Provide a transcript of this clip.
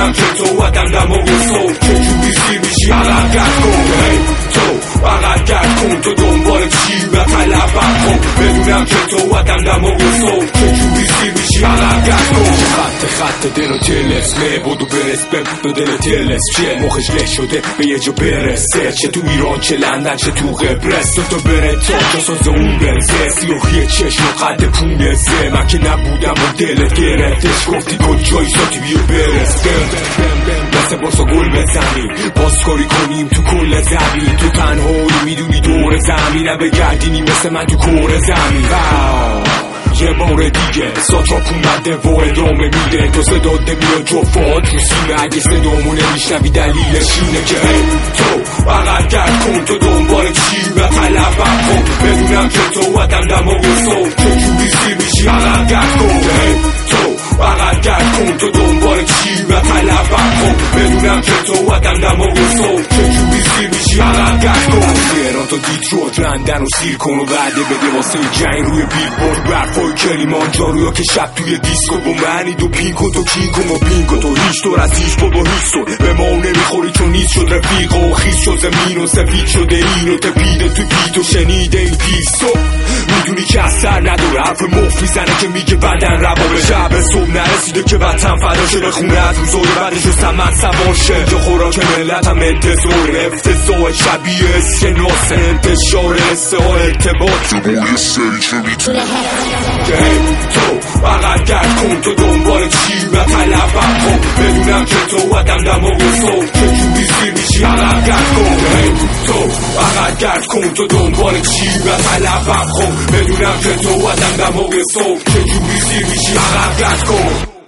بدونم که تو آدم دماغ صبح چجوری سیر میشی عقب گرد کن تو عقب گرد کن تو دنبال چی و طلبم کن بدونم که تو آدم دماغ صبح چجوری سیر میشی عقب گرد کن خط دلو تلسمه بودو برس به دل تلس چه مخش له شده به یه جا برسه چه تو ایران چه لندن چه تو قبرس تو بره تا ساز اون برسه سیاهی چشم و قد پونزه من که نبودم و دلت گرفتش گفتی کجایی ساتی بیو برس مثل باسا گل بزنیم بازکاری کنیم تو کل زمین تو تنهایی میدونی دور زمینم بگردینی مثل من تو کور زمین یه بار دیگه ساتراپ اومده و ادامه میده تو صدا میاد جفات رو سینه اگه صدامونه میشنوی دلیلش اینه که تو عقب گرد کن تو دنبال چی و طلبم کن بدونم که تو آدم دماغ صبح چجوری سیر میشی عقب گرد کن تو عقب گرد کن تو دنبال چی و طلبم کن بدونم که تو آدم دماغ صبح چجوری سیر میشی عقب گرد کن تهران تا دیترویت لندن رو سیر کن و وعده بده واسه جنگ روی بیلبورد برفای کلیمانجارو یا که شب توی دیسکو با منی دو پینکو تو کینکو و بینکو تو هیچ طور از هیچ بابا هیچ طور به ما نمیخوری چون نیست شد رفیق و خیز شد زمین و سفید شده این و تپیده تو بید و شنیده این پیستو میدونی که اثر نداره حرف مف میزنه که میگه بدن روا به شب صبح نرسیده که وطن فدا شه خونه از روزای بعدش سمن سوار شه جا خوراک ملت هم انتظار افتضاح شبیه اسکناس انتشار حسه ها ارتباط تو بوی سری که میتونه تو عقب گرد کن تو دنبال چی و طلبم کن بدونم که تو آدم دماغ صبح چجوری سیر میشی عقب گرد کن تو عقب گرد کن تو دنبال چی و طلبم کن بدونم که تو آدم دماغ صبح چجوری سیر میشی عقب گرد کن